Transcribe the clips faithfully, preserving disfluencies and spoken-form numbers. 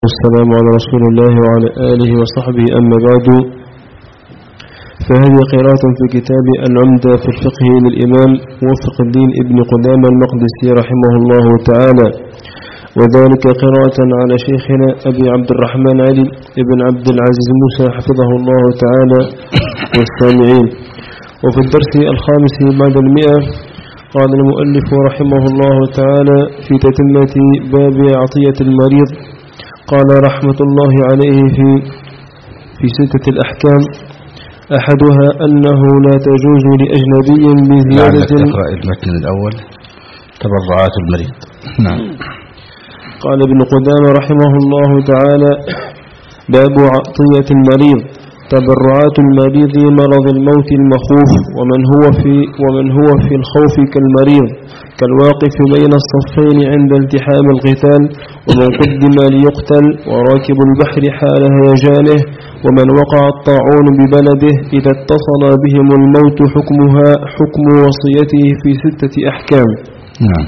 والسلام على رسول الله وعلى آله وصحبه. أما بعد، فهذه قراءة في كتاب العمدة في الفقه للإمام موفق الدين ابن قدامة المقدسي رحمه الله تعالى، وذلك قراءة على شيخنا أبي عبد الرحمن علي ابن عبد العزيز موسى حفظه الله تعالى والسامعين. وفي الدرس الخامس بعد المئة قال المؤلف رحمه الله تعالى في تتمة باب عطية المريض، قال رحمة الله عليه في في ستة الأحكام: أحدها أنه لا تجوز لأجنبي بزيادة. تقرأ المتن الأول: تبرعات المريض. نعم. قال ابن قدامة رحمه الله تعالى: باب عطية المريض. تبرعات المريض مرض الموت المخوف، ومن هو في ومن هو في الخوف كالمريض، كالواقف بين الصفين عند التحام القتال، ومن قدم ليقتل، وراكب البحر حال هيجانه، ومن وقع الطاعون ببلده إذا اتصل بهم الموت، حكمها حكم وصيته في ستة أحكام. نعم.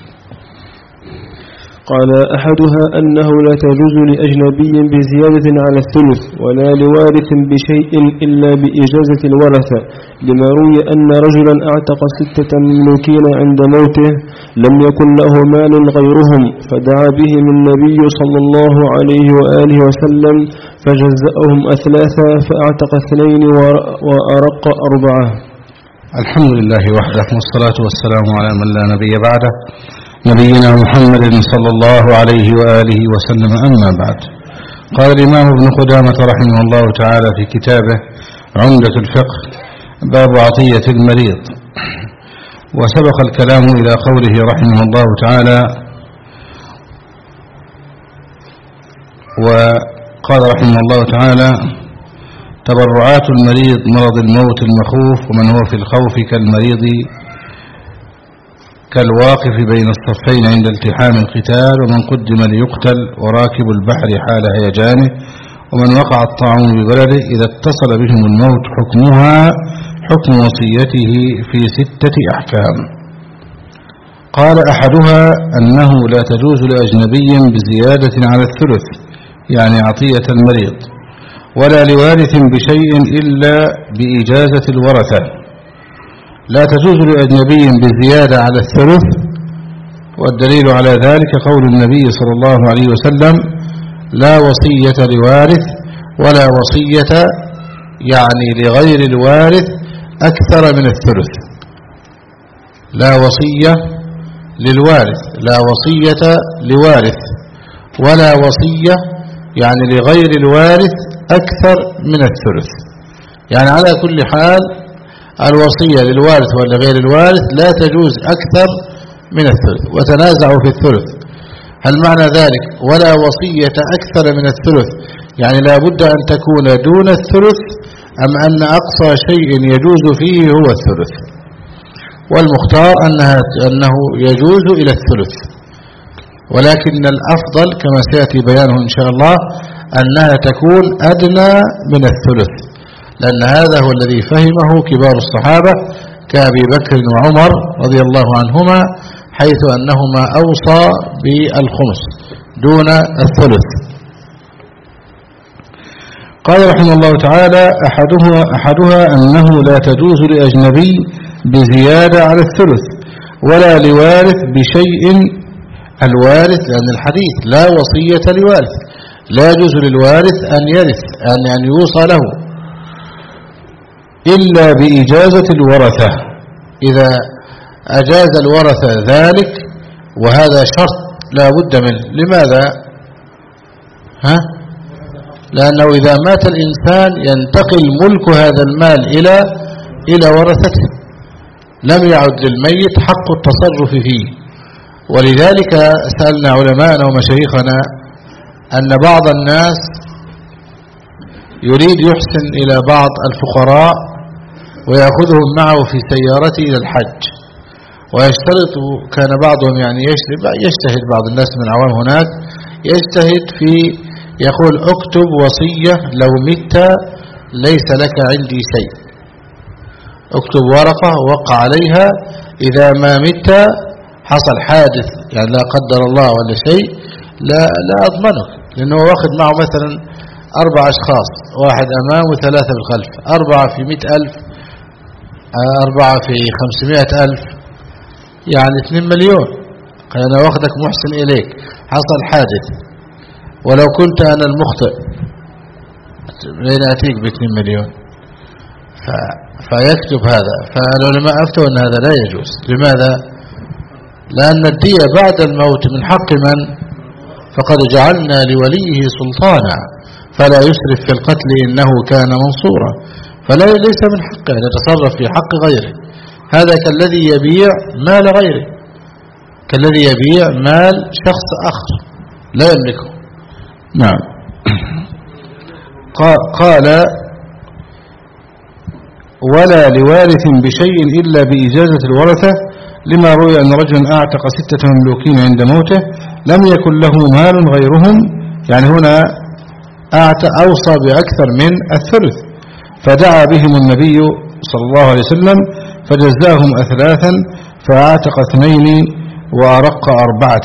قال: أحدها أنه لا تجوز لأجنبي بزيادة على الثلث، ولا لوارث بشيء إلا بإجازة الورثة، لما روي أن رجلا أعتق ستة مملوكين عند موته لم يكن له مال غيرهم، فدعا بهم النبي صلى الله عليه وآله وسلم فجزأهم أثلاثا، فأعتق اثنين وأرق أربعة. الحمد لله وحده، والصلاة والسلام على من لا نبي بعده، نبينا محمد صلى الله عليه وآله وسلم. أما بعد، قال الإمام ابن قدامة رحمه الله تعالى في كتابه عمدة الفقه: باب عطية المريض. وسبق الكلام إلى قوله رحمه الله تعالى: وقال رحمه الله تعالى: تبرعات المريض مرض الموت المخوف، ومن هو في الخوف كالمريض، كالواقف بين الصفين عند التحام القتال، ومن قدم ليقتل، وراكب البحر حال هيجانه، ومن وقع الطاعون ببلده إذا اتصل بهم الموت، حكمها حكم وصيته في ستة أحكام. قال: أحدها أنه لا تجوز لأجنبي بزيادة على الثلث، يعني عطية المريض، ولا لوارث بشيء إلا بإجازة الورثة. لا تجوز لأجنبي بزيادة على الثلث، والدليل على ذلك قول النبي صلى الله عليه وسلم: لا وصية لوارث، ولا وصية يعني لغير الوارث أكثر من الثلث. لا وصية للوارث، لا وصية لوارث، ولا وصية يعني لغير الوارث أكثر من الثلث. يعني على كل حال الوصية للوارث ولا غير الوارث لا تجوز أكثر من الثلث. وتنازعوا في الثلث، هل معنى ذلك ولا وصية أكثر من الثلث يعني لا بد أن تكون دون الثلث، أم أن أقصى شيء يجوز فيه هو الثلث؟ والمختار أنها أنه يجوز إلى الثلث، ولكن الأفضل كما سيأتي بيانه إن شاء الله أنها تكون أدنى من الثلث، لأن هذا هو الذي فهمه كبار الصحابة كأبي بكر وعمر رضي الله عنهما، حيث أنهما أوصى بالخمس دون الثلث. قال رحمه الله تعالى: أحدها, أحدها أنه لا تجوز لأجنبي بزيادة على الثلث، ولا لوارث بشيء. الوارث لأن الحديث لا وصية لوارث، لا يجوز للوارث أن يرث أن يعني يوصى له إلا بإجازة الورثة، إذا أجاز الورثة ذلك، وهذا شرط لا بد منه. لماذا؟ ها؟ لأنه إذا مات الإنسان ينتقل ملك هذا المال إلى إلى ورثته، لم يعد للميت حق التصرف فيه. ولذلك سألنا علماءنا ومشايخنا أن بعض الناس يريد يحسن إلى بعض الفقراء ويأخذهم معه في سيارته إلى الحج، ويشترط، كان بعضهم يعني يجتهد بعض الناس من العوام هناك يجتهد في يقول: اكتب وصية لو مت ليس لك عندي شيء، اكتب ورقة وقع عليها إذا ما مت حصل حادث يعني لا قدر الله ولا شيء لا لا أضمنك، لأنه واخد معه مثلا أربع أشخاص، واحد أمام وثلاثة بالخلف، أربعة في مئة ألف، أربعة في خمسمائة ألف، يعني اثنين مليون. أنا واخدك محسن إليك، حصل حادث، ولو كنت أنا المخطئ لين أتيك باثنين مليون. ف... فيكتب هذا. فالعلماء أفتوا أن هذا لا يجوز. لماذا؟ لأن الدية بعد الموت من حق من؟ فقد جعلنا لوليه سلطانا فلا يسرف في القتل إنه كان منصورا. فلا ليس من حقه أن يتصرف في حق غيره. هذا كالذي يبيع مال غيره، كالذي يبيع مال شخص آخر لا يملكه. نعم. قال ولا لوارث بشيء إلا بإجازة الورثة، لما روي أن رجلا أعتق ستة مملوكين عند موته لم يكن له مال غيرهم، يعني هنا أوصى بأكثر من الثلث، فدعا بهم النبي صلى الله عليه وسلم فجزاهم أثلاثا، فأعتق اثنين وأرق أربعة.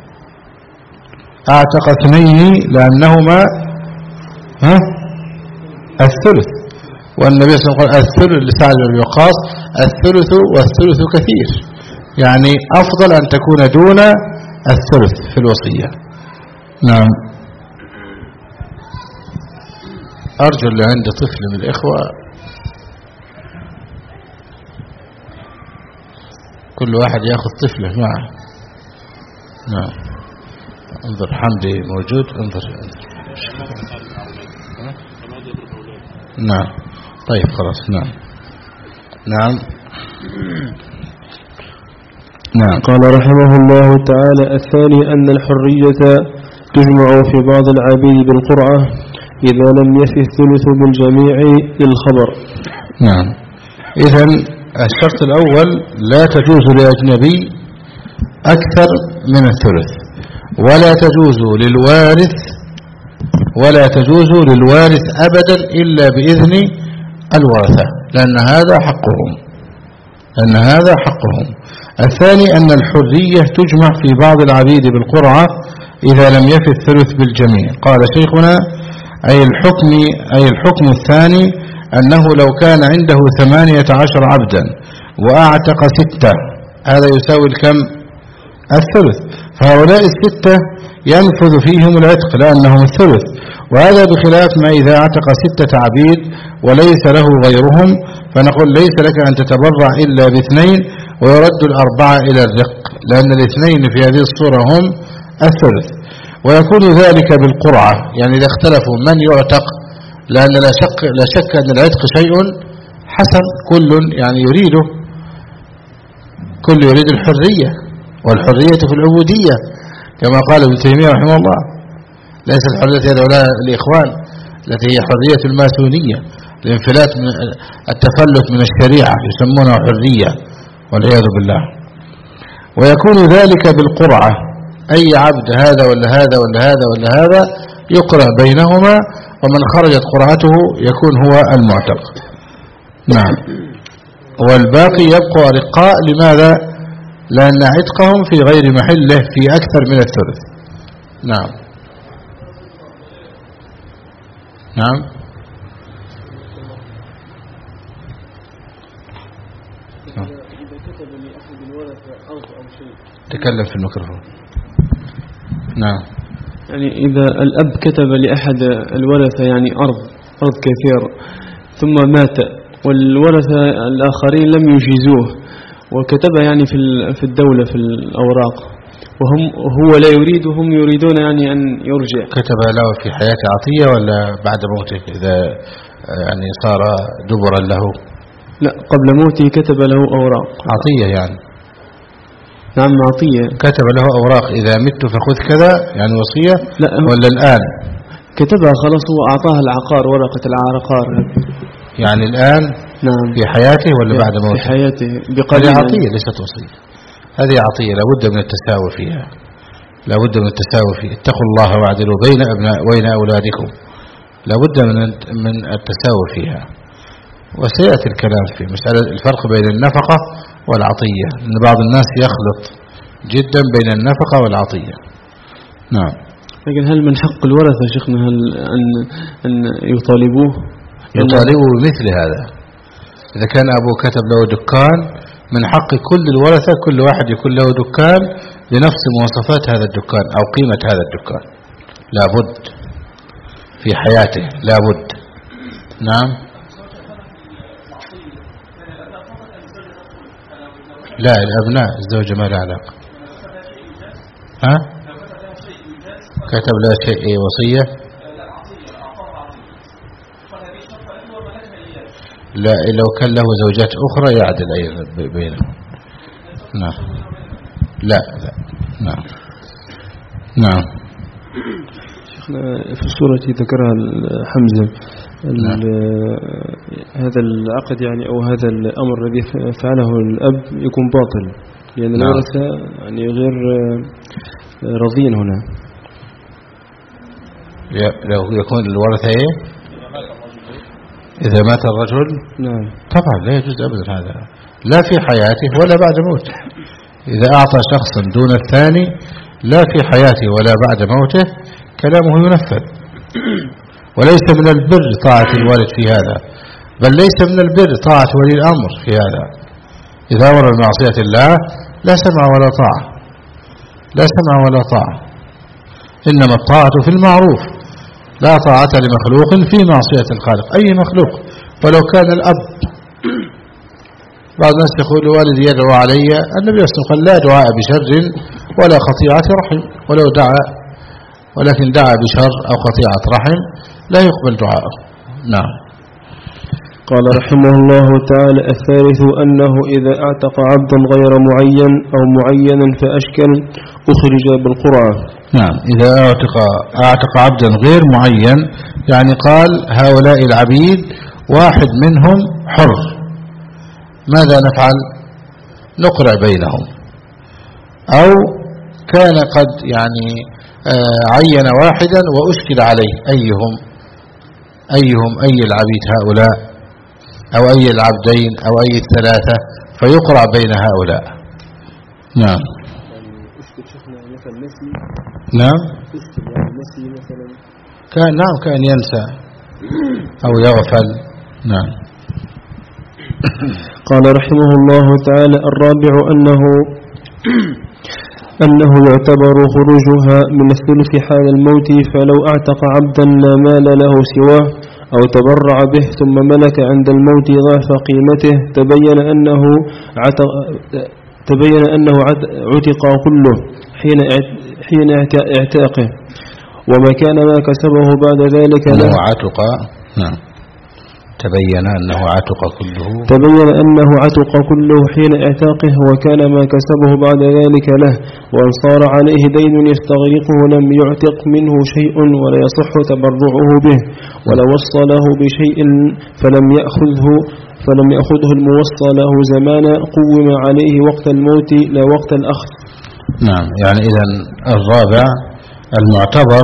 أعتق اثنين لأنهما ها الثلث، والنبي صلى الله عليه وسلم قال الثلث لسعد بن وقاص الثلث والثلث كثير، يعني أفضل أن تكون دون الثلث في الوصية. نعم. أرجو اللي عنده طفل من الإخوة كل واحد يأخذ طفله معه. نعم. انظر حمدي موجود، انظر, انظر. نعم. طيب خلاص. نعم. نعم. نعم. قال رحمه الله تعالى: الثاني أن الحرية تجمع في بعض العبيد بالقرعة إذا لم يفي الثلث بالجميع للخبر. نعم. إذن الشرط الأول لا تجوز لأجنبي أكثر من الثلث، ولا تجوز للوارث ولا تجوز للوارث أبدا إلا بإذن الورثة، لأن هذا حقهم لأن هذا حقهم. الثاني أن الحرية تجمع في بعض العبيد بالقرعة إذا لم يفي الثلث بالجميع. قال شيخنا: أي الحكم أي الحكم الثاني أنه لو كان عنده ثمانية عشر عبدا وأعتق ستة، هذا يساوي الكم؟ الثلث. فهؤلاء الستة ينفذ فيهم العتق لأنهم الثلث، وهذا بخلاف ما إذا اعتق ستة عبيد وليس له غيرهم، فنقول ليس لك أن تتبرع إلا باثنين ويرد الأربعة إلى الرق، لأن الاثنين في هذه الصورة هم الثلث. ويكون ذلك بالقرعة، يعني إذا اختلفوا من يعتق، لأن لا شك, لا شك أن العتق شيء حسن، كل يعني يريده، كل يريد الحرية، والحرية في العبودية كما قال ابن تيمية رحمه الله. ليس الحرية هؤلاء الإخوان التي هي حرية الماسونية، الانفلات من التفلت من الشريعة يسمونها حرية والعياذ بالله. ويكون ذلك بالقرعة، أي عبد هذا ولا هذا ولا هذا ولا هذا يقرأ بينهما، ومن خرجت قرعته يكون هو المعتق. نعم. والباقي يبقى رقاء. لماذا؟ لأن عتقهم في غير محله في أكثر من الثلث. نعم. نعم. تكلم في الميكروفون. نعم. يعني إذا الأب كتب لأحد الورثة يعني أرض أرض كثير ثم مات والورثة الآخرين لم يجيزوه، وكتب يعني في في الدولة في الأوراق، وهم هو لا يريد وهم يريدون يعني أن يرجع. كتب له في حياة عطية ولا بعد موته إذا يعني صار دبرا له؟ لا، قبل موته كتب له أوراق عطية يعني. نعم عطية. كتب له أوراق إذا مت فخذ كذا يعني وصية؟ لا، ولا الآن كتبها خلاص، هو أعطاه العقار، ورقة العقار يعني الآن. نعم. في حياته ولا بعد موته؟ في حياته بقليل. هذه عطية ليست وصية، هذه عطية لابد من التساوي فيها، لابد من التساوي فيها. اتقوا الله واعدلوا بين أبناء وبين أولادكم، لابد من من التساوي فيها. وسيأتي الكلام في مسألة الفرق بين النفقة والعطية، لأن بعض الناس يخلط جدا بين النفقة والعطية. نعم. لكن هل من حق الورثة شيخنا هل أن أن يطالبوه يطالبوا بمثل هذا؟ إذا كان أبوه كتب له دكان من حق كل الورثة كل واحد يكون له دكان لنفس مواصفات هذا الدكان أو قيمة هذا الدكان، لابد في حياته لابد. نعم. لا الأبناء الزوجة ما لها علاقة. ها كتب لها شيء إيه وصية؟ لا لو كان له زوجات أخرى يعدل أيضا بينهم. نعم. لا لا. نعم. نعم. شيخنا في السورة ذكرها حمزة نعم. هذا العقد يعني أو هذا الأمر الذي فعله الأب يكون باطل لأن نعم. الورثة يعني غير راضين هنا. لو يكون الورثة إيه؟ إذا مات الرجل نعم طبعا لا يجوز أبدا هذا، لا في حياته ولا بعد موته. إذا أعطى شخصا دون الثاني لا في حياته ولا بعد موته كلامه ينفذ. وليس من البر طاعة الوالد في هذا، بل ليس من البر طاعة ولي الأمر في هذا. إذا أمر بمعصية الله لا سمع ولا طاعة، لا سمع ولا طاعة. إنما الطاعة في المعروف، لا طاعة لمخلوق في معصية الخالق، أي مخلوق ولو كان الأب. بعض الناس يقول والدي يدعو علي، النبي صلى الله عليه وسلم قال لا دعاء بشر ولا قطيعة رحم، ولو دعا ولكن دعا بشر أو قطيعة رحم لا يقبل دعاءه. نعم. قال رحمه الله تعالى: الثالث أنه إذا اعتق عبدا غير معين أو معينا فأشكل أخرج بالقرعة. نعم. إذا اعتق اعتق عبدا غير معين يعني قال هؤلاء العبيد واحد منهم حر، ماذا نفعل؟ نقرع بينهم. أو كان قد يعني عين واحدا وأشكل عليه أيهم أيهم أي العبيد هؤلاء أو أي العبدين أو أي الثلاثة فيقرع بين هؤلاء. نعم. نعم. كان نعم كان ينسى أو يغفل. نعم. قال رحمه الله تعالى: الرابع أنه أنه يعتبر خروجها من الثلث حال الموت، فلو اعتق عبدا لا مال له سواه أو تبرع به ثم ملك عند الموت ضعف قيمته تبين أنه عتق تبين أنه عتق كله حين حين اعتاقه، وما كان ما كسبه بعد ذلك له عتق. نعم. تبين أنه عتق كله تبين أنه عتق كله حين اعتاقه، وكان ما كسبه بعد ذلك له، وأن صار عليه دين يستغرقه لم يعتق منه شيء ولا يصح تبرعه به، ولو وصله بشيء فلم يأخذه فلم يأخذه الموصى له زمانا قوم عليه وقت الموت لا وقت الأخذ. نعم. يعني إذن الرابع المعتبر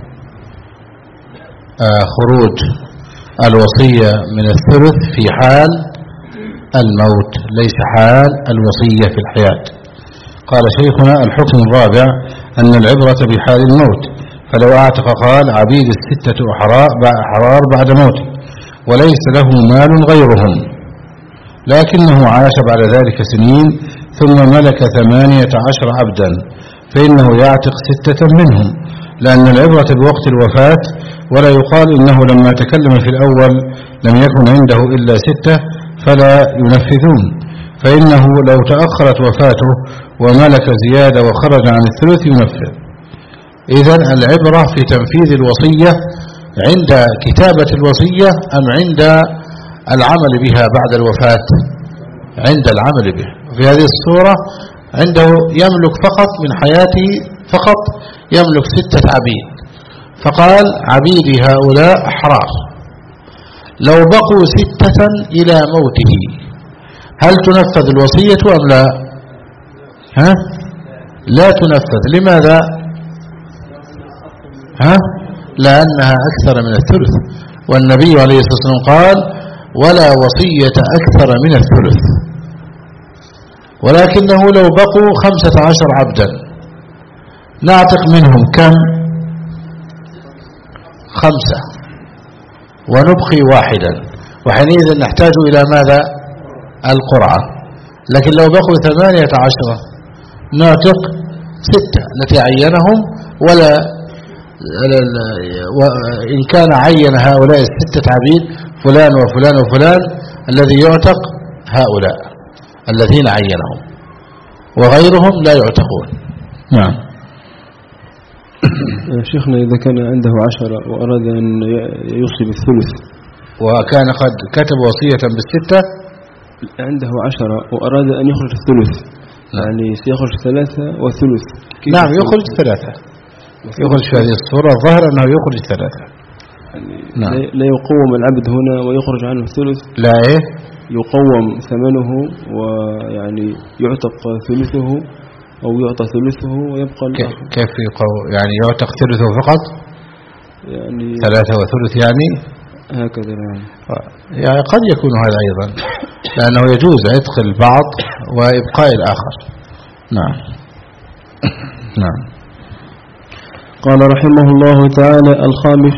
آه خروج الوصية من الثلث في حال الموت، ليس حال الوصية في الحياة. قال شيخنا: الحكم الرابع أن العبرة بحال الموت، فلو اعتق قال عبيد الستة أحرار بعد موته وليس له مال غيرهم، لكنه عاش بعد ذلك سنين ثم ملك ثمانية عشر عبدا، فإنه يعتق ستة منهم، لأن العبرة بوقت الوفاة، ولا يقال إنه لما تكلم في الأول لم يكن عنده إلا ستة فلا ينفذون، فإنه لو تأخرت وفاته وملك زيادة وخرج عن الثلث ينفذ. إذن العبرة في تنفيذ الوصية عند كتابة الوصية أم عند العمل بها بعد الوفاة؟ عند العمل بها. في هذه الصورة عنده يملك فقط من حياته فقط يملك ستة عبيد، فقال عبيدي هؤلاء أحرار، لو بقوا ستة إلى موته هل تنفذ الوصية أم لا؟ ها؟ لا تنفذ. لماذا؟ ها؟ لأنها أكثر من الثلث، والنبي عليه الصلاة والسلام قال ولا وصية أكثر من الثلث. ولكنه لو بقوا خمسة عشر عبدا نعتق منهم كم؟ خمسة ونبقي واحدا، وحينئذ نحتاج إلى ماذا؟ القرعة. لكن لو بقوا ثمانية عشرة نعتق ستة التي عينهم، ولا إن كان عين هؤلاء الستة عبيد فلان وفلان وفلان، الذي يعتق هؤلاء الذين عينهم، وغيرهم لا يعتقون. نعم. شيخنا إذا كان عنده عشرة وأراد أن يوصي بالثلث، وكان قد كتب وصية بالستة، عنده عشرة وأراد أن يخرج الثلث، يعني سيخرج ثلاثة وثلث. نعم يخرج ثلاثة، يخرج في هذه الصورة الظاهر أنه يخرج ثلاثة. يعني نعم. لا يقوم العبد هنا ويخرج عنه الثلث، لا إيه يقوم ثمنه ويعني يعتق ثلثه أو يعطى ثلثه ويبقى الآخر. كيف يقو يعني يعتق ثلثه فقط؟ يعني ثلاثة وثلث يعني هكذا. يعني يعني قد يكون هذا أيضا، لأنه يجوز عتق البعض وإبقاء الآخر. نعم. نعم. قال رحمه الله تعالى: الخامس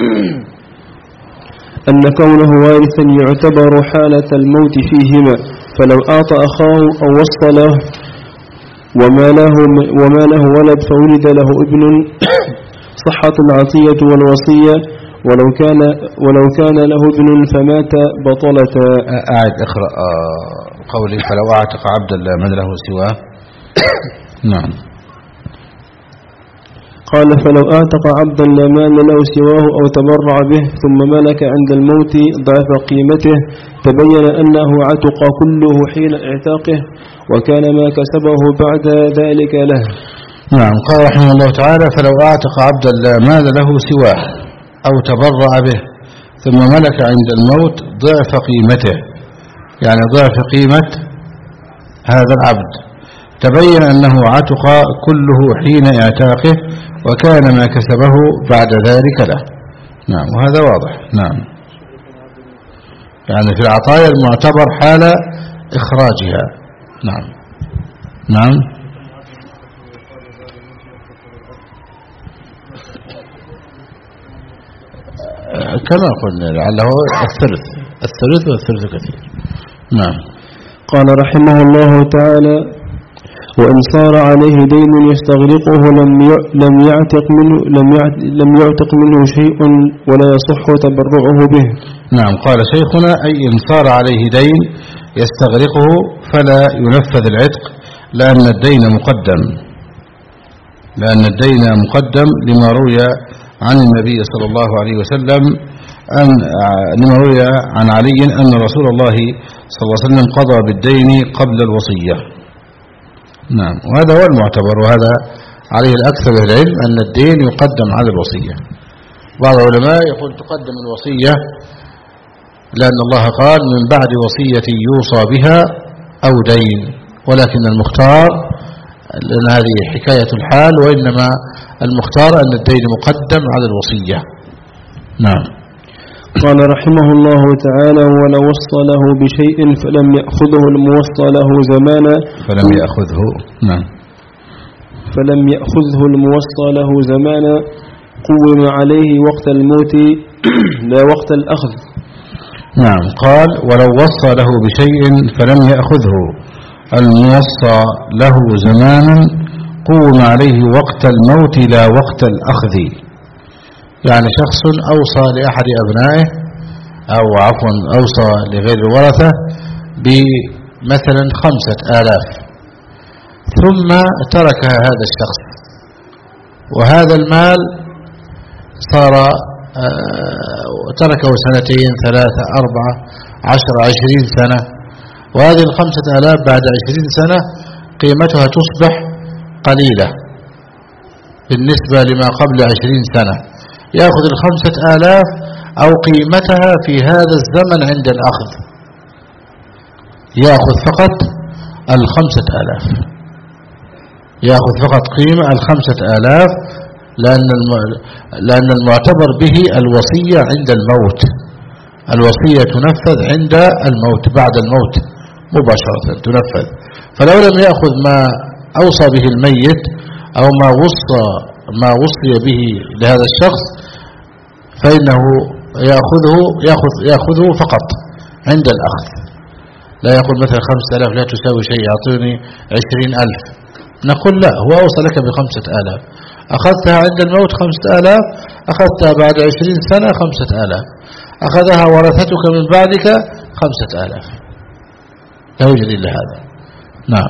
أن كونه وارثا يعتبر حالة الموت فيهما، فلو أعطى أخاه أو وصله وما له, وما له ولد فولد له ابن صحت العطية والوصية، ولو كان, ولو كان له ابن فمات بطلتا. أعد اقرأ قولي: فلو أعتق عبدا لا من له سواه. نعم. قال: فلو أعتق عبدا لا مال له سواه أو تبرع به ثم ملك عند الموت ضعف قيمته، تبين أنه عتق كله حين اعتاقه، وكان ما كسبه بعد ذلك له. نعم. قال رحمه الله تعالى: فلو أعتق عبدا لا مال له سواه أو تبرع به ثم ملك عند الموت ضعف قيمته، يعني ضعف قيمة هذا العبد، تبين أنه عتق كله حين اعتاقه، وكان ما كسبه بعد ذلك له. نعم. وهذا واضح. نعم. يعني في العطايا المعتبر حال إخراجها. نعم. نعم. كما قلنا لعله الثلث الثلث والثلث كثير. نعم. قال رحمه الله تعالى: وإن صار عليه دين يستغرقه لم لم يعتق منه لم لم يعتق منه شيء ولا يصح تبرعه به. نعم. قال شيخنا: أي إن صار عليه دين يستغرقه فلا ينفذ العتق، لأن الدين مقدم لأن الدين مقدم لما روي عن النبي صلى الله عليه وسلم أن لما روي عن علي أن رسول الله صلى الله عليه وسلم قضى بالدين قبل الوصية. نعم. وهذا هو المعتبر، وهذا عليه الأكثر من العلم أن الدين يقدم على الوصية. بعض العلماء يقول تقدم الوصية لأن الله قال: من بعد وصية يوصى بها أو دين، ولكن المختار، لأن هذه حكاية الحال، وإنما المختار أن الدين مقدم على الوصية. نعم. قال رحمه الله تعالى: ولو وصى له بشيء فلم يأخذه الموصى له زمانا فلم يأخذه نعم فلم يأخذه الموصى له زمانا قوم عليه وقت الموت لا وقت الأخذ. نعم. قال: ولو وصى له بشيء فلم يأخذه الموصى له زمانا قوم عليه وقت الموت لا وقت الأخذ. يعني شخص أوصى لأحد أبنائه أو عفوا أوصى لغير الورثة بمثلا خمسة آلاف، ثم تركها هذا الشخص، وهذا المال صار تركه سنتين ثلاثة أربعة عشر عشرين سنة، وهذه الخمسة آلاف بعد عشرين سنة قيمتها تصبح قليلة بالنسبة لما قبل عشرين سنة، يأخذ الخمسة آلاف أو قيمتها في هذا الزمن عند الأخذ، يأخذ فقط الخمسة آلاف، يأخذ فقط قيمة الخمسة آلاف، لأن لأن المعتبر به الوصية عند الموت، الوصية تنفذ عند الموت، بعد الموت مباشرة تنفذ. فلو لم يأخذ ما أوصى به الميت أو ما وصى ما وصي به لهذا الشخص فإنه يأخذه يأخذ يأخذه فقط عند الأخذ. لا يقول مثلا خمسة آلاف لا تساوي شيء، أعطيني عشرين ألف. نقول لا، هو أوصلك بخمسة آلاف، أخذتها عند الموت خمسة آلاف، أخذتها بعد عشرين سنة خمسة آلاف، أخذها ورثتك من بعدك خمسة آلاف. لا يوجد إلا هذا. نعم.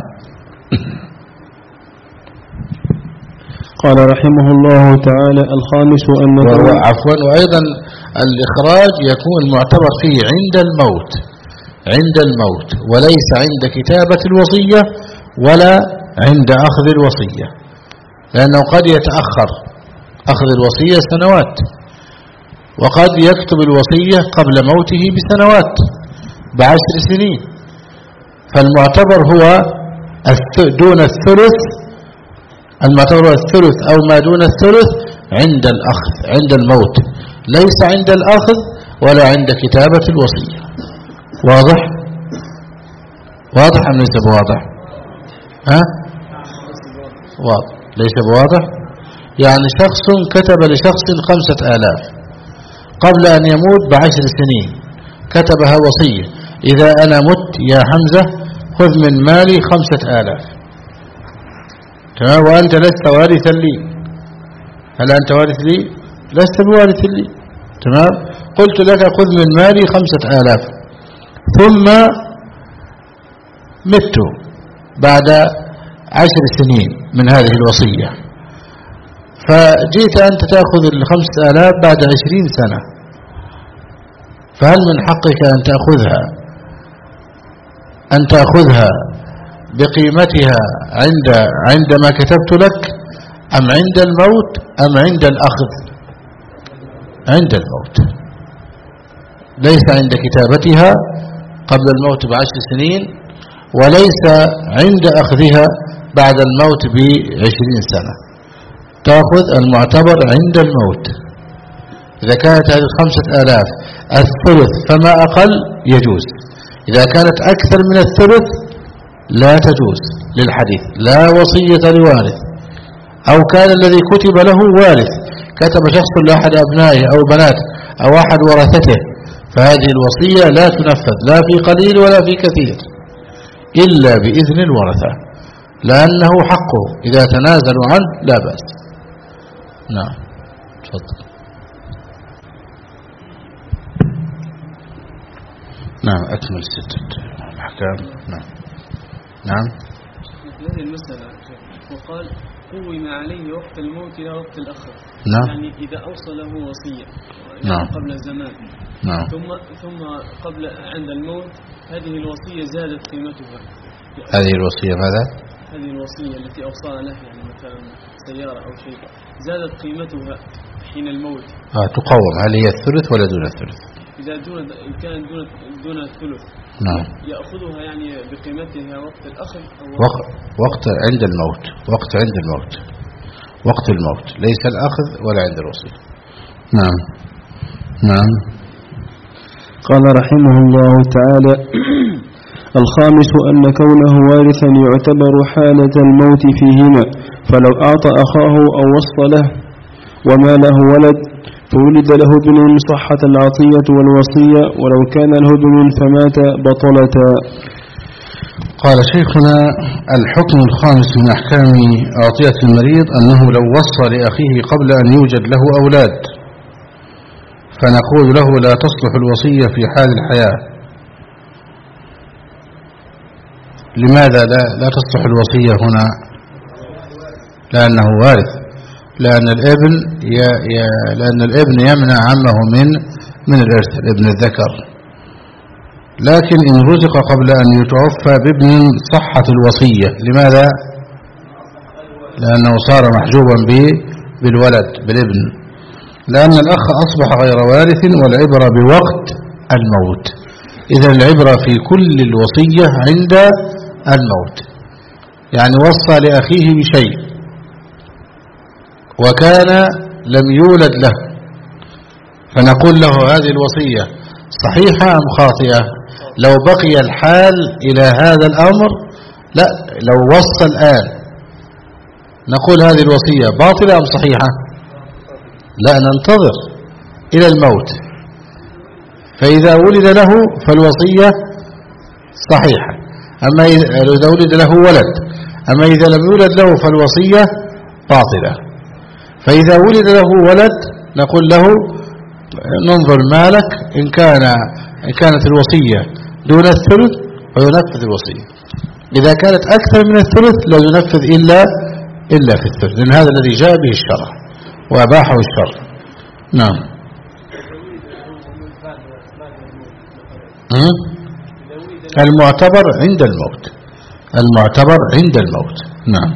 قال رحمه الله تعالى: الخامس أن عفوا وأيضا الإخراج يكون معتبر فيه عند الموت، عند الموت، وليس عند كتابة الوصية ولا عند أخذ الوصية، لأنه قد يتأخر أخذ الوصية سنوات، وقد يكتب الوصية قبل موته بسنوات بعشر سنين. فالمعتبر هو دون الثلث، المعتبر هو الثلث أو ما دون الثلث عند الأخذ، عند الموت، ليس عند الأخذ ولا عند كتابة الوصية. واضح؟ واضح أم ليس بواضح؟ ها؟ واضح. ليس بواضح؟ يعني شخص كتب لشخص خمسة آلاف قبل أن يموت بعشر سنين، كتبها وصية: إذا أنا مت يا حمزة خذ من مالي خمسة آلاف. تمام؟ وأنت لست وارثا لي. هل أنت وارث لي؟ لست بوارث لي. تمام؟ قلت لك خذ من مالي خمسة آلاف، ثم مت بعد عشر سنين من هذه الوصية، فجئت أنت تأخذ الخمسة آلاف بعد عشرين سنة، فهل من حقك أن تأخذها أن تأخذها بقيمتها عند عندما كتبت لك، أم عند الموت، أم عند الأخذ؟ عند الموت، ليس عند كتابتها قبل الموت بعشر سنين، وليس عند أخذها بعد الموت بعشرين سنة. تأخذ المعتبر عند الموت. إذا كانت هذه الخمسة آلاف الثلث فما أقل يجوز، إذا كانت أكثر من الثلث لا تجوز للحديث، لا وصية لوارث. أو كان الذي كتب له وارث، كتب شخص لأحد أبنائه أو بناته أو أحد ورثته، فهذه الوصية لا تنفذ لا في قليل ولا في كثير إلا بإذن الورثة، لأنه حقه، إذا تنازلوا عنه لا بأس. نعم. تفضل. نعم. أكمل ستة الأحكام. نعم. نعم. هذه المسألة وقال قوم عليه وقت الموت إلى وقت الأخر. نعم. يعني إذا أوصله وصية نعم. قبل زمان. نعم. ثم ثم قبل عند الموت هذه الوصية زادت قيمتها. هذه الوصية ماذا؟ هذه الوصية التي أوصاها له، يعني مثلا سيارة أو شيء، زادت قيمتها حين الموت. آه تقوم. هل هي الثلث ولا دون الثلث؟ إذا دون كان دون دون الثلث. نعم. يأخذها يعني بقيمتها وقت الأخذ أو وقت وقت عند الموت، وقت عند الموت، وقت الموت، ليس الأخذ ولا عند الوصية. نعم. نعم. قال رحمه الله تعالى: الخامس أن كونه وارثا يعتبر حالة الموت فيهما، فلو أعطى أخاه أو وصى له وما له ولد فولد له ابن صحت العطية والوصية، ولو كان له ابن فمات بطلتا. قال شيخنا: الحكم الخامس من أحكام عطية المريض أنه لو وصى لأخيه قبل أن يوجد له أولاد، فنقول له لا تصلح الوصية في حال الحياة. لماذا لا, لا تصلح الوصية هنا؟ لأنه وارث، لأن الابن ي... ي... لأن الابن يمنع عمه من من الإرث، الابن الذكر. لكن إن رزق قبل أن يتوفى بابن صحة الوصية. لماذا؟ لأنه صار محجوبا به بالولد، بالابن، لأن الأخ أصبح غير وارث، والعبرة بوقت الموت. إذا العبرة في كل الوصية عند الموت. يعني وصى لأخيه بشيء وكان لم يولد له، فنقول له هذه الوصية صحيحة أم خاطئة؟ لو بقي الحال إلى هذا الأمر، لا، لو وصى الآن نقول هذه الوصية باطلة أم صحيحة؟ لا، ننتظر إلى الموت، فإذا ولد له فالوصية صحيحة، أما إذا ولد له ولد، أما إذا لم يولد له فالوصية باطلة. فإذا ولد له ولد نقول له ننظر مالك، إن كان إن كانت الوصية دون الثلث فينفذ الوصية، إذا كانت أكثر من الثلث لا ينفذ إلا إلا في الثلث، لأن هذا الذي جاء به الشرع وأباحه الشرع. نعم. المعتبر عند الموت، المعتبر عند الموت. نعم.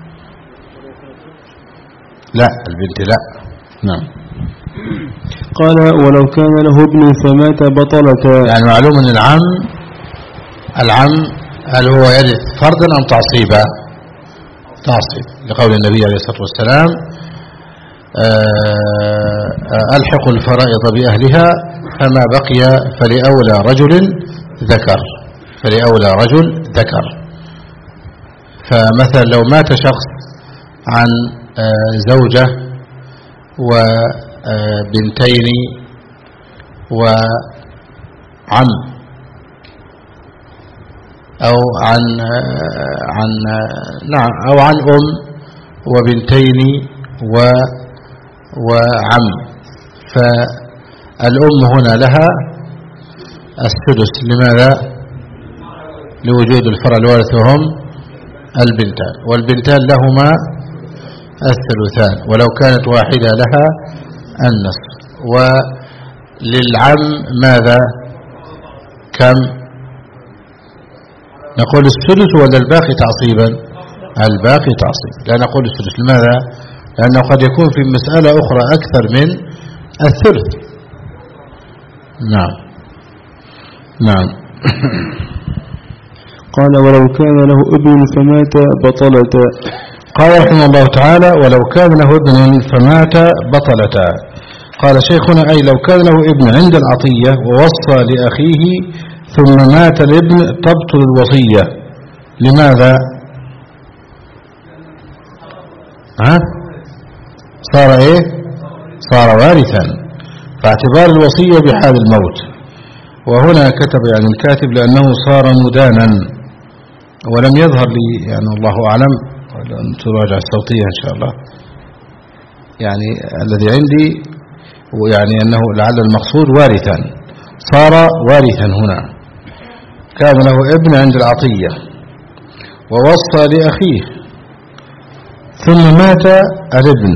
لا البنت لا. نعم. قال ولو كان له ابن فمات بطلة. يعني معلوم أن العم العم هل هو يرث فردا أم تعصيبا؟ تعصيب، لقول النبي عليه الصلاة والسلام ألحق الفرائض بأهلها فما بقي فلأولى رجل ذكر، فلأولى رجل ذكر. فمثلا لو مات شخص عن زوجة وبنتين وعم، أو عن عن نعم أو عن أم وبنتين و وعم، فالأم هنا لها السدس. لماذا؟ لوجود الفرع الوارث وهم البنتان، والبنتان لهما الثلثان، ولو كانت واحدة لها النصف. وللعم ماذا؟ كم؟ نقول الثلث ولا الباقي تعصيبا؟ الباقي تعصيب، لا نقول الثلث. لماذا؟ لأنه قد يكون في مسألة أخرى أكثر من الثلث. نعم. نعم. قال ولو كان له ابن فمات بطلة. قال رحمه الله تعالى ولو كان له ابن فمات بطلة. قال شيخنا أي لو كان له ابن عند العطية ووصى لأخيه ثم مات الابن تبطل الوصية. لماذا؟ ها؟ صار ايه؟ صار وارثا، فاعتبار الوصية بحال الموت. وهنا كتب يعني الكاتب لأنه صار مدانا، ولم يظهر لي يعني الله أعلم، لأن تراجع الصوتية إن شاء الله، يعني الذي عندي ويعني أنه لعل المقصود وارثا، صار وارثا. هنا كان له ابن عند العطية ووصى لأخيه ثم مات الابن،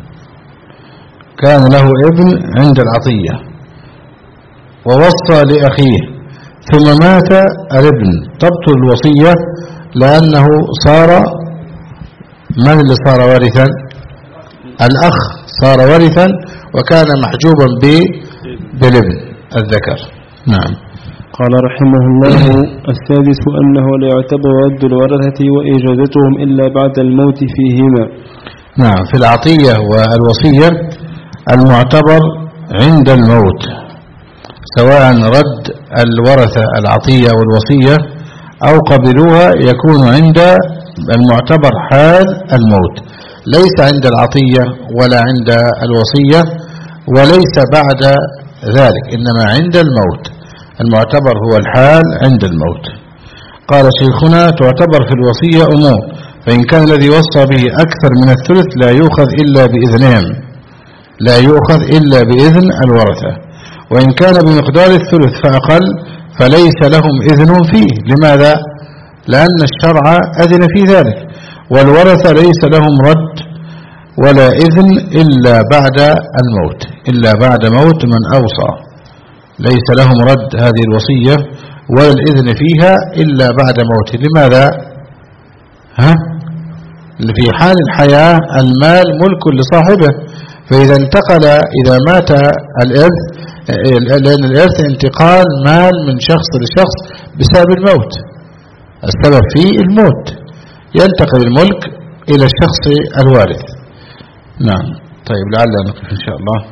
كان له ابن عند العطية ووصى لأخيه ثم مات الابن تبطل الوصية، لأنه صار من اللي صار وارثا؟ الأخ صار وارثا وكان محجوبا بالابن الذكر. نعم. قال رحمه الله السادس أنه لا يعتبر رد الورثة وإجازتهم إلا بعد الموت فيهما. نعم. في العطية والوصية المعتبر عند الموت، سواء رد الورثة العطية والوصية أو قبلوها، يكون عند المعتبر حال الموت، ليس عند العطية ولا عند الوصية وليس بعد ذلك، إنما عند الموت. المعتبر هو الحال عند الموت. قال شيخنا تعتبر في الوصية أمور، فإن كان الذي وصى به أكثر من الثلث لا يؤخذ إلا بإذنهم، لا يؤخذ إلا بإذن الورثة، وإن كان بمقدار الثلث فأقل فليس لهم إذن فيه. لماذا؟ لأن الشرع أذن في ذلك، والورثة ليس لهم رد ولا إذن إلا بعد الموت، إلا بعد موت من أوصى، ليس لهم رد هذه الوصية ولا الإذن فيها إلا بعد موته. لماذا؟ ها؟ في حال الحياة المال ملك لصاحبه، فإذا انتقل إذا مات الإرث، لأن الإرث انتقال مال من شخص لشخص بسبب الموت، السبب فيه الموت، ينتقل الملك إلى الشخص الوارث. نعم. طيب لعل نقف إن شاء الله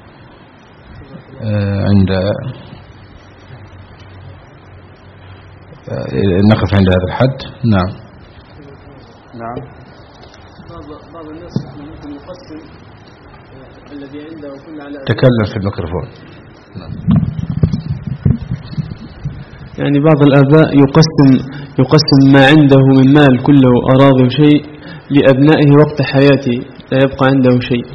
عند نقف عند هذا الحد. نعم. نعم. بعض الناس ممكن يقسم الذي عنده كل على تكلم في الميكروفون. يعني بعض الآباء يقسم يقسم ما عنده من مال كله أراضي وشيء لأبنائه وقت حياته لا يبقى عنده شيء.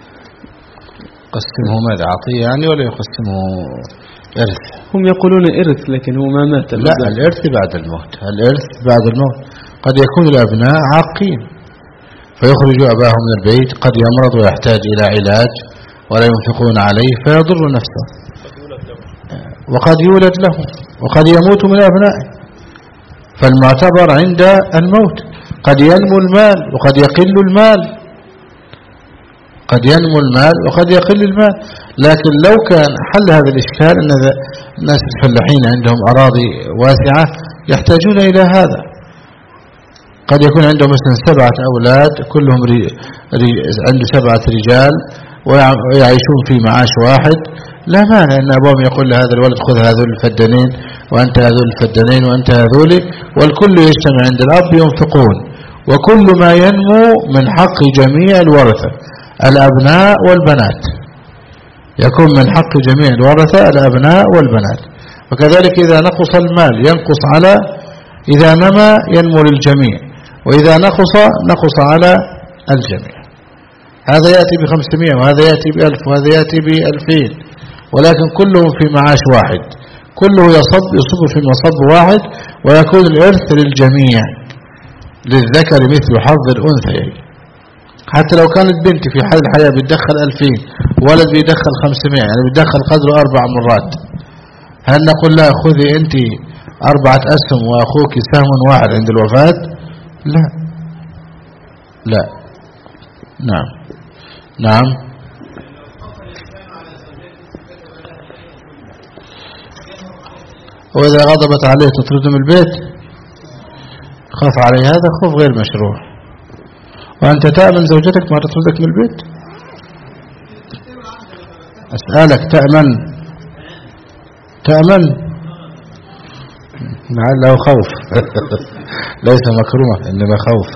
قسمه ماذا؟ عطية يعني ولا يقسمه إرث؟ هم يقولون إرث لكن هو ما مات. لا، الإرث بعد الموت. الإرث بعد الموت. قد يكون الأبناء عاقين فيخرجوا أباهم من البيت، قد يمرض ويحتاج إلى علاج ولا ينفقون عليه فيضر نفسه، وقد يولد له، وقد يموت من أبنائه. فالمعتبر عند الموت. قد ينمو المال وقد يقل المال، قد ينمو المال وقد يقل المال. لكن لو كان حل هذا الإشكال أن الناس الفلاحين عندهم أراضي واسعة يحتاجون إلى هذا. قد يكون عندهم مثلا سبعة أولاد كلهم ري... ري... عنده سبعة رجال ويعيشون في معاش واحد، لا مانع أن أبوهم يقول لهذا الولد خذ هذول الفدانين وأنت هذول الفدانين وأنت هذول، والكل يجتمع عند الأب ينفقون. وكل ما ينمو من حق جميع الورثة الأبناء والبنات، يكون من حق جميع الورثة الأبناء والبنات. وكذلك إذا نقص المال ينقص على، إذا نما ينمو للجميع، وإذا نقص نقص على الجميع. هذا يأتي بخمسمائة وهذا يأتي بألف وهذا يأتي بألفين، ولكن كلهم في معاش واحد، كله يصب يصب في مصب واحد، ويكون الإرث للجميع، للذكر مثل حظ الأنثيين. حتى لو كانت بنت في حال الحياة بيدخل ألفين ولد بيدخل خمسمائة، يعني بيدخل قدره أربع مرات، هل نقول لا خذي أنت أربعة أسهم وأخوك سهم واحد عند الوفاة؟ لا لا. نعم نعم. وإذا غضبت عليه تطرده من البيت، خاف عليه، هذا خوف غير مشروع. وأنت تأمن زوجتك ما تطردك من البيت؟ أسألك تأمن تأمن لعله خوف ليس مكروه إنما خوف.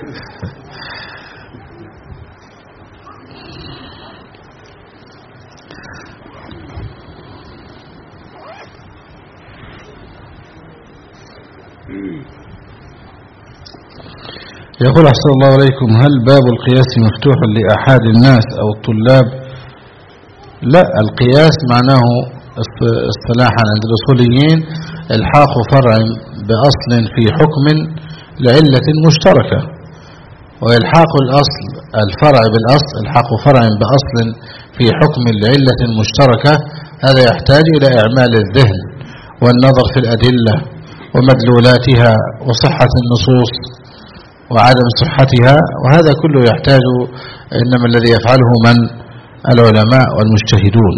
يقول أحسن الله عليكم، هل باب القياس مفتوح لأحد الناس أو الطلاب؟ لا، القياس معناه اصطلاحا عند الأصوليين الحاق فرع بأصل في حكم لعلة مشتركة، وإلحاق الأصل الفرع بالأصل الحاق فرع بأصل في حكم لعلة مشتركة، هذا يحتاج إلى إعمال الذهن والنظر في الأدلة ومدلولاتها وصحة النصوص وعدم صحتها، وهذا كله يحتاج، إنما الذي يفعله من العلماء والمجتهدون.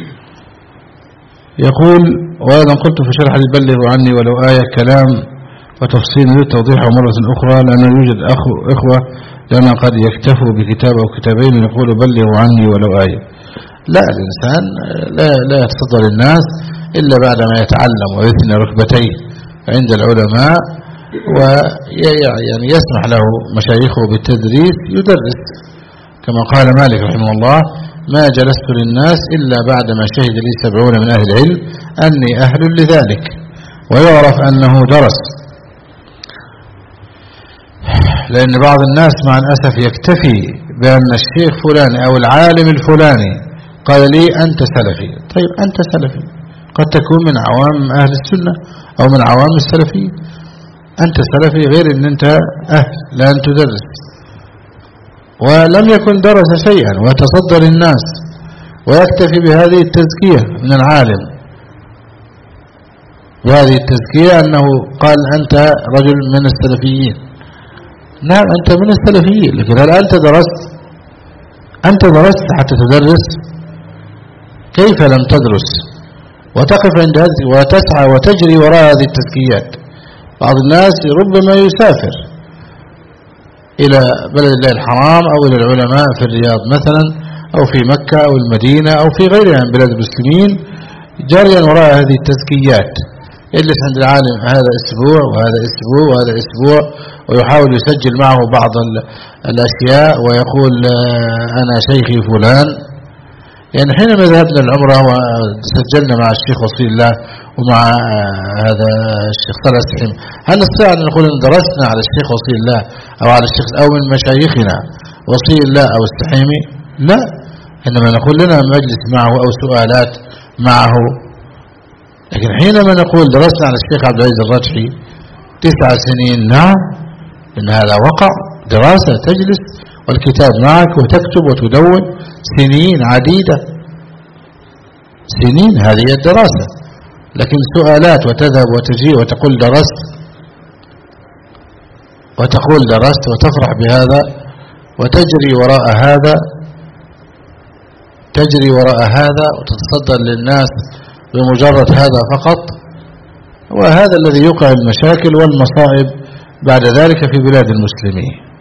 يقول وأيضا قلت في شرح بلغ عني ولو آية كلام وتفصيل توضيحه مرة أخرى، لأن يوجد أخو إخوة لأن قد يكتفوا بكتاب أو كتابين يقول بلغوا عني ولو آية. لا، الإنسان لا, لا يتصدر الناس إلا بعدما يتعلم ويثني ركبتيه عند العلماء، ويعني يسمح له مشايخه بالتدريس يدرس، كما قال مالك رحمه الله ما جلست للناس إلا بعدما شهد لي سبعون من أهل العلم أني أهل لذلك، ويعرف أنه درس. لأن بعض الناس مع الأسف يكتفي بأن الشيخ فلاني أو العالم الفلاني قال لي أنت سلفي. طيب أنت سلفي، قد تكون من عوام أهل السنة أو من عوام السلفيين، أنت سلفي غير أن أنت أهل لأن تدرس. ولم يكن درس شيئا ويتصدر الناس ويكتفي بهذه التزكية من العالم، بهذه التزكية أنه قال أنت رجل من السلفيين. نعم أنت من السلفيين، لكن هل أنت درست؟ أنت درست حتى تدرس؟ كيف لم تدرس وتقف عند هذه وتسعى وتجري وراء هذه التزكيات؟ بعض الناس ربما يسافر إلى بلد الله الحرام أو إلى العلماء في الرياض مثلا أو في مكة أو المدينة أو في غيرها من بلاد المسلمين جاريا وراء هذه التزكيات، يجلس عند العالم هذا أسبوع وهذا أسبوع وهذا أسبوع ويحاول يسجل معه بعض الأشياء ويقول أنا شيخي فلان يعني حينما ذهبنا العمرة وسجلنا مع الشيخ وصي الله ومع هذا الشيخ صالح السحيم، هل نستطيع أن نقول أن درسنا على الشيخ وصي الله أو على الشيخ أو من مشايخنا وصي الله أو السحيمي؟ لا، إنما نقول لنا مجلس معه أو سؤالات معه. لكن حينما نقول درسنا على الشيخ عبد العزيز الرجحي تسع سنين، نعم، إن هذا وقع دراسة، تجلس والكتاب معك وتكتب وتدون سنين عديدة، سنين، هذه الدراسة. لكن سؤالات وتذهب وتجي وتقول درست وتقول درست وتفرح بهذا وتجري وراء هذا، تجري وراء هذا وتتصدر للناس بمجرد هذا فقط، وهذا الذي يوقع المشاكل والمصائب بعد ذلك في بلاد المسلمين.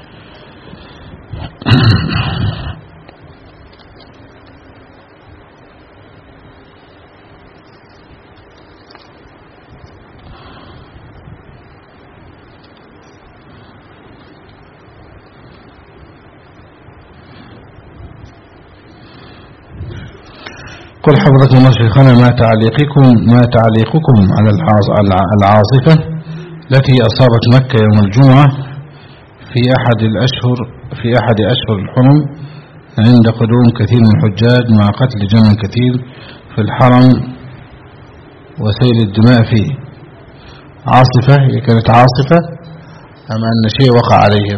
قل حفظكم الله شيخنا، ما تعليقكم ما تعليقكم على العاصفة التي أصابت مكة يوم الجمعة في أحد الأشهر في أحد أشهر الحرم عند قدوم كثير من الحجاج مع قتل جمع كثير في الحرم وسيل الدماء فيه؟ عاصفة، هي كانت عاصفة أم أن شيء وقع عليهم؟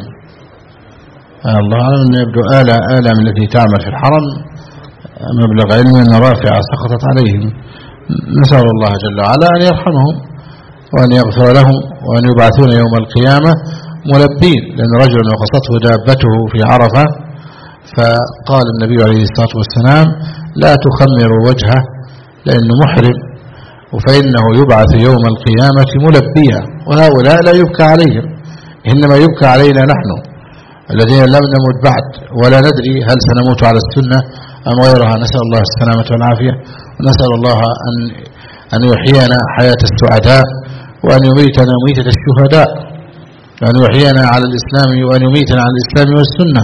الله أعلم. أن يبدو آلة آلة من التي تعمل في الحرم مبلغ علم أن رافعة سقطت عليهم. نسأل الله جل وعلا أن يرحمهم وأن يغفر لهم وأن يبعثون يوم القيامة ملبين. لأن رجلا وقصته دابته في عرفة فقال النبي عليه الصلاة والسلام لا تخمروا وجهه لأنه محرم، فإنه يبعث يوم القيامة ملبيا. وهؤلاء لا يبكى عليهم، إنما يبكى علينا نحن الذين لم نمت بعد ولا ندري هل سنموت على السنة أم غيرها. نسأل الله السلامة والعافية، ونسأل الله أن أن يحيينا حياة السعداء وأن يميتنا ميتة الشهداء، وأن يحيينا على الإسلام وأن يميتنا على الإسلام والسنة.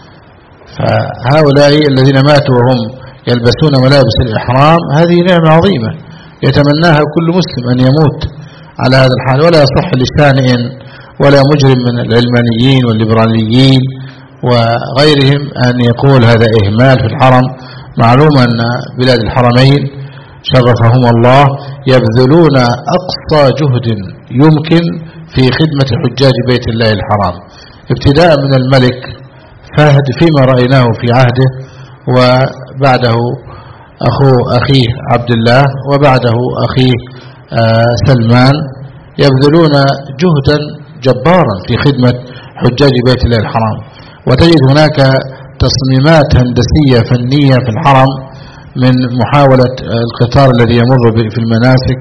فهؤلاء الذين ماتوا وهم يلبسون ملابس الإحرام هذه نعمة عظيمة يتمناها كل مسلم أن يموت على هذا الحال. ولا يصح لشانئ ولا مجرم من العلمانيين والليبراليين وغيرهم أن يقول هذا إهمال في الحرم. معلوم أن بلاد الحرمين شرفهم الله يبذلون أقصى جهد يمكن في خدمة حجاج بيت الله الحرام، ابتداء من الملك فهد فيما رأيناه في عهده، وبعده أخو أخيه عبد الله، وبعده أخيه آه سلمان، يبذلون جهدا جبارا في خدمة حجاج بيت الله الحرام. وتجد هناك تصميمات هندسية فنية في الحرم من محاولة القطار الذي يمر في المناسك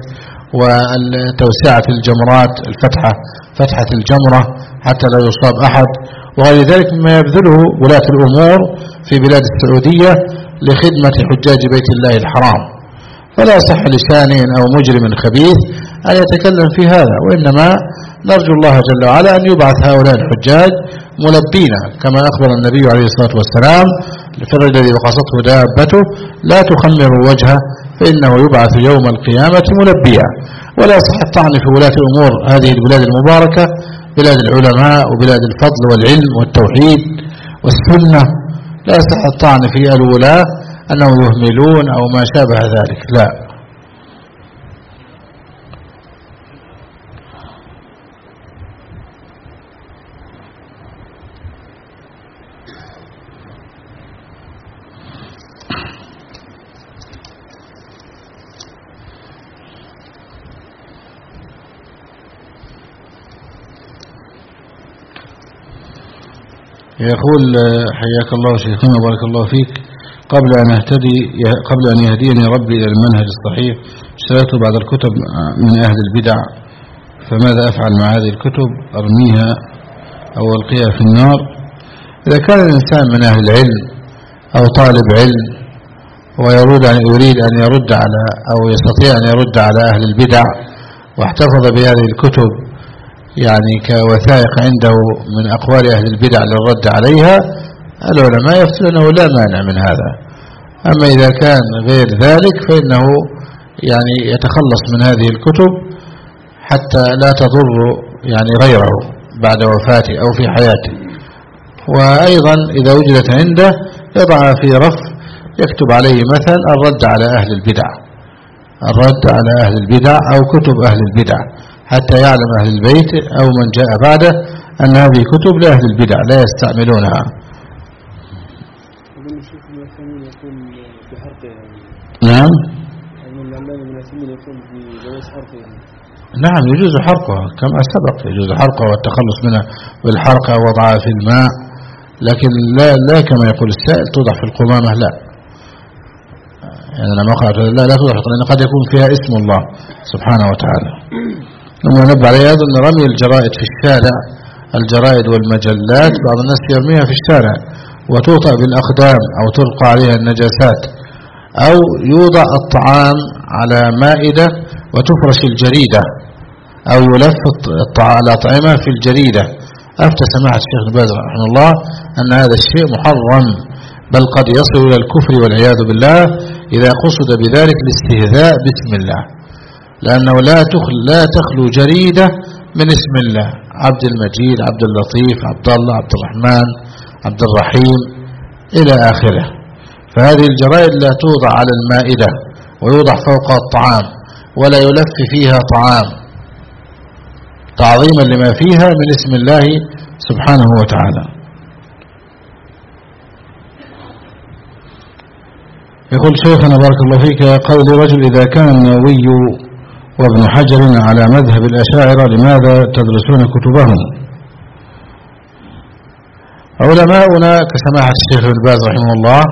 وتوسعة الجمرات، الفتحة فتحة الجمرة حتى لا يصاب أحد، وغير ذلك مما يبذله ولاة الأمور في بلاد السعودية لخدمة حجاج بيت الله الحرام. فلا صح لشان أو مجرم خبيث أن يتكلم في هذا، وإنما نرجو الله جل وعلا أن يبعث هؤلاء الحجاج ملبين كما أخبر النبي عليه الصلاة والسلام للرجل الذي وقصته دابته لا تخمروا وجهه فإنه يبعث يوم القيامة ملبيا. ولا صح الطعن في ولاة الأمور هذه البلاد المباركة، بلاد العلماء وبلاد الفضل والعلم والتوحيد والسنة. لا صح الطعن في الولاة أنهم يهملون أو ما شابه ذلك، لا. يقول حياك الله شيخنا وبارك الله فيك، قبل أن أهتدي قبل أن يهديني ربي إلى المنهج الصحيح اشتريت بعض الكتب من أهل البدع، فماذا أفعل مع هذه الكتب؟ أرميها أو ألقيها في النار؟ إذا كان الإنسان من أهل العلم أو طالب علم ويريد أن يريد أن يرد على أو يستطيع أن يرد على أهل البدع واحتفظ بهذه الكتب يعني كوثائق عنده من أقوال أهل البدع للرد عليها، العلماء يفتون أنه لا مانع من هذا. أما إذا كان غير ذلك فإنه يعني يتخلص من هذه الكتب حتى لا تضر يعني غيره بعد وفاته أو في حياته. وأيضا إذا وجدت عنده يضعها في رف يكتب عليه مثلا الرد على أهل البدع، الرد على أهل البدع أو كتب أهل البدع، حتى يعلم أهل البيت أو من جاء بعده أن هذه كتب لأهل البدع لا يستعملونها. نعم نعم يجوز حرقها كما سبق، يجوز حرقها والتخلص منها بالحرقة وضعها في الماء، لكن لا لا كما يقول السائل توضع في القمامة، لا يعني أنا ما قلت لا لا توضع، لأن قد يكون فيها اسم الله سبحانه وتعالى. لما نبع عليه أيضا رمي الجرائد في الشارع، الجرائد والمجلات بعض الناس يرميها في الشارع وتوطأ بالأقدام أو تلقى عليها النجاسات، أو يوضع الطعام على مائدة وتفرش الجريدة أو يلف الأطعمة في الجريدة. أفتى سماحة الشيخ ابن باز رحمه الله أن هذا الشيء محرم، بل قد يصل إلى الكفر والعياذ بالله إذا قصد بذلك الاستهزاء باسم الله، لأنه لا تخلو, لا تخلو جريدة من اسم الله، عبد المجيد، عبد اللطيف، عبد الله، عبد الرحمن، عبد الرحيم إلى آخره. فهذه الجرائد لا توضع على المائدة ويوضع فوقها الطعام ولا يلف فيها طعام تعظيما لما فيها من اسم الله سبحانه وتعالى. يقول شيخنا بارك الله فيك، قول رجل إذا كان النووي وابن حجر على مذهب الأشاعرة لماذا تدرسون كتبهم؟ علماؤنا كسماحة الشيخ ابن باز رحمه الله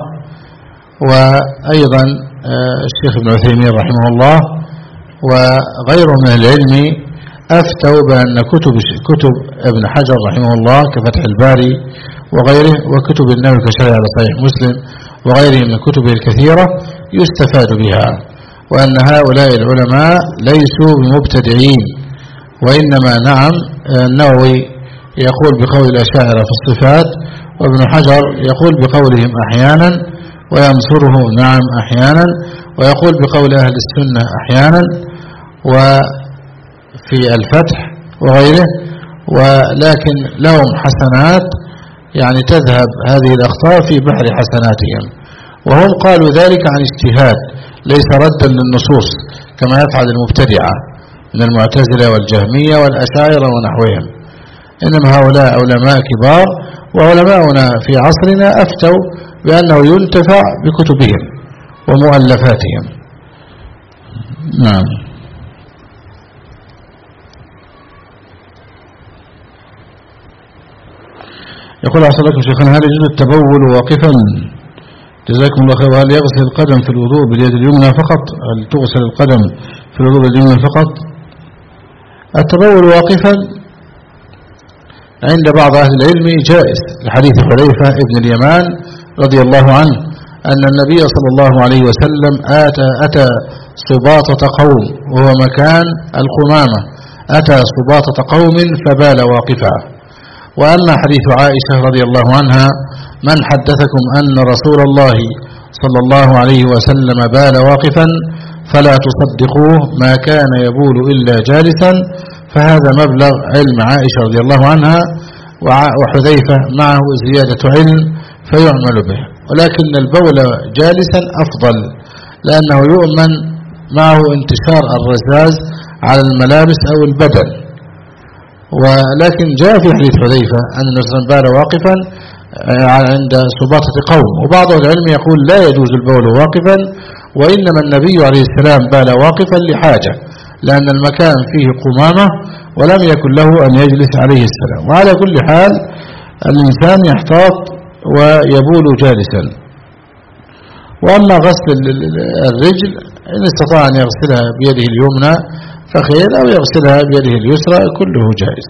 وأيضا الشيخ ابن عثيمين رحمه الله وغيره من العلم أفتوا بأن كتب كتب ابن حجر رحمه الله كفتح الباري وغيره وكتب النووي كشرح على صحيح مسلم وغيره من كتبه الكثيرة يستفاد بها، وأن هؤلاء العلماء ليسوا بمبتدعين، وإنما نعم النووي يقول بقول الأشاعرة في الصفات، وابن حجر يقول بقولهم أحيانا وينصره نعم أحيانا، ويقول بقول أهل السنة أحيانا وفي الفتح وغيره، ولكن لهم حسنات يعني تذهب هذه الأخطاء في بحر حسناتهم، وهم قالوا ذلك عن اجتهاد ليس ردا للنصوص كما يفعل المبتدعة من المعتزلة والجهمية والأشاعرة ونحوهم، إنما هؤلاء علماء كبار، وعلماؤنا في عصرنا أفتوا بأنه ينتفع بكتبهم ومؤلفاتهم. نعم. يقول أحسن لكم شيخنا، هل يجوز التبول واقفا؟ جزاكم الله خير. وهل يغسل القدم في الوضوء باليد اليمنى فقط؟ هل تغسل القدم في الوضوء باليد اليمنى فقط؟ التبول واقفا عند بعض أهل العلم جائز، لحديث حذيفة ابن اليمان رضي الله عنه أن النبي صلى الله عليه وسلم آتى أتى سباطة قوم وهو مكان القمامة، أتى سباطة قوم فبال واقفا. وأما حديث عائشة رضي الله عنها من حدثكم أن رسول الله صلى الله عليه وسلم بال واقفا فلا تصدقوه ما كان يبول إلا جالسا، فهذا مبلغ علم عائشة رضي الله عنها وحذيفة معه زيادة علم فيعمل به، ولكن البول جالسا أفضل لأنه يؤمن معه انتشار الرذاذ على الملابس أو البدن. ولكن جاء في حديث حذيفة أن النبي صلى الله عليه وسلم بال واقفا عند سباطة قوم، وبعض العلم يقول لا يجوز البول واقفا، وإنما النبي عليه السلام بال واقفا لحاجة لأن المكان فيه قمامة ولم يكن له أن يجلس عليه السلام. وعلى كل حال الإنسان يحتاط ويبول جالسا. وأما غسل الرجل إن استطاع أن يغسلها بيده اليمنى فخير، أو يغسلها بيده اليسرى كله جائز.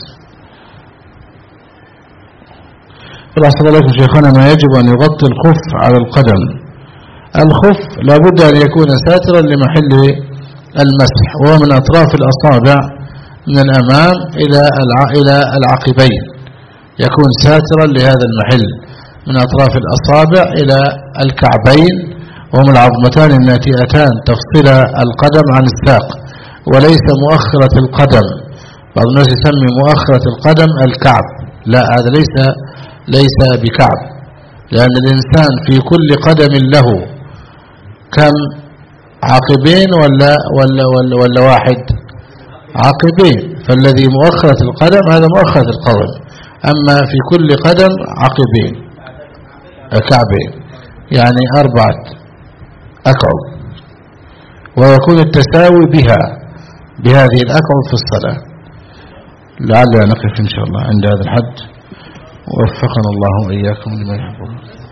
فالأحسن لكم شيخنا ما يجب أن يغطي الخف على القدم. الخف لابد أن يكون ساترا لمحل المسح، وهو من أطراف الأصابع من الأمام إلى إلى العقبين، يكون ساترا لهذا المحل من أطراف الأصابع إلى الكعبين، وهم العظمتان الناتئتان تفصل القدم عن الساق، وليس مؤخرة القدم. بعض الناس يسمي مؤخرة القدم الكعب، لا، هذا ليس ليس بكعب، لأن الإنسان في كل قدم له كم عقبين ولا ولا ولا, ولا واحد عقبين، فالذي مؤخرة القدم هذا مؤخرة القدم، أما في كل قدم عقبين كعبين، يعني أربعة أكعب، ويكون التساوي بها بهذه الأكعب في الصلاة. لعلنا نقف إن شاء الله عند هذا الحد، ووفقنا الله وإياكم لما يحبون.